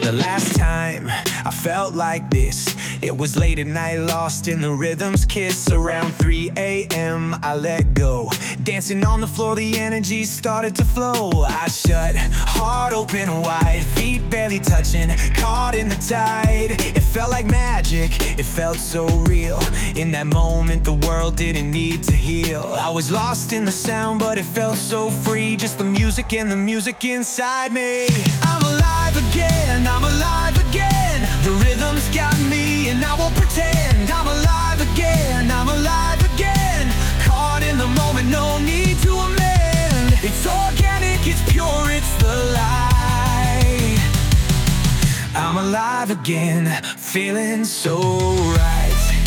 The last time I felt like this, it was late at night, lost in the rhythm's kiss. Around 3 a.m. I let go, dancing on the floor, the energy started to flow. I shut, heart open wide, feet barely touching, caught in the tide. It felt like magic, it felt so real. In that moment the world didn't need to heal. I was lost in the sound, but it felt so free. Just the music and the music inside me. I'm alive again, I'm alive again. The rhythm's got me and I won't pretend. I'm alive again, I'm alive again. Caught in the moment, no need to amend. It's organic, it's pure, it's the light. I'm alive again, feeling so right.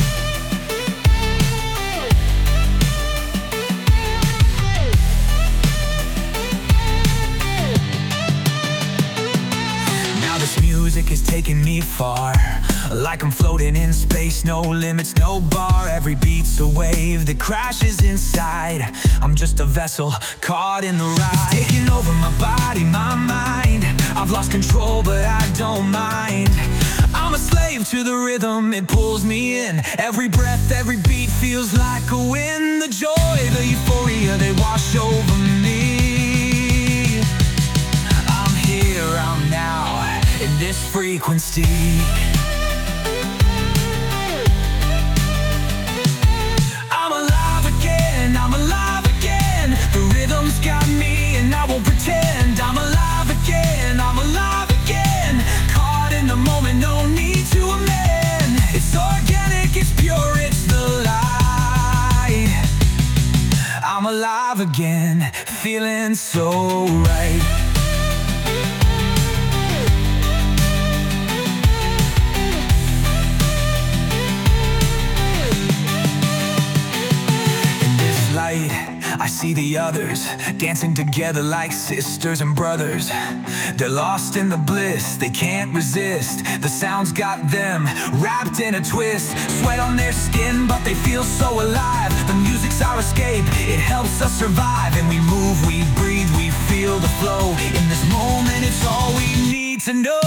Music is taking me far, like I'm floating in space, no limits, no bar. Every beat's a wave that crashes inside. I'm just a vessel caught in the ride, taking over my body, my mind. I've lost control, but I don't mind. I'm a slave to the rhythm, it pulls me in. Every breath, every beat feels like a win. The joy, the euphoria, they wash over me. I'm here, I'm now, in this frequency. I'm alive again, I'm alive again. The rhythm's got me and I won't pretend. I'm alive again, I'm alive again. Caught in the moment, no need to amend. It's organic, it's pure, it's the light. I'm alive again, feeling so right. I see the others dancing together like sisters and brothers. They're lost in the bliss, they can't resist. The sound's got them wrapped in a twist. Sweat on their skin, but they feel so alive. The music's our escape, it helps us survive. And we move, we breathe, we feel the flow. In this moment, it's all we need to know.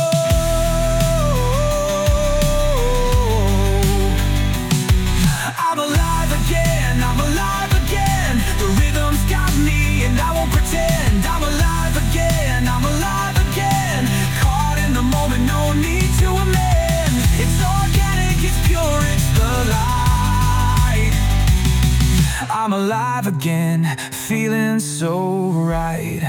I'm alive again, I'm alive again. The rhythm's got me and I won't pretend. I'm alive again, I'm alive again. Caught in the moment, no need to amend. It's organic, it's pure, it's the light. I'm alive again, feeling so right.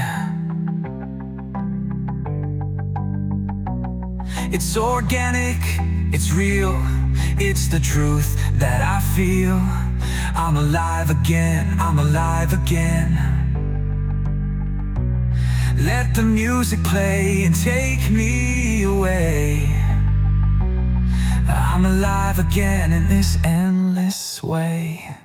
It's organic, it's real, it's the truth that I feel. I'm alive again, I'm alive again. Let the music play and take me away. I'm alive again in this endless way.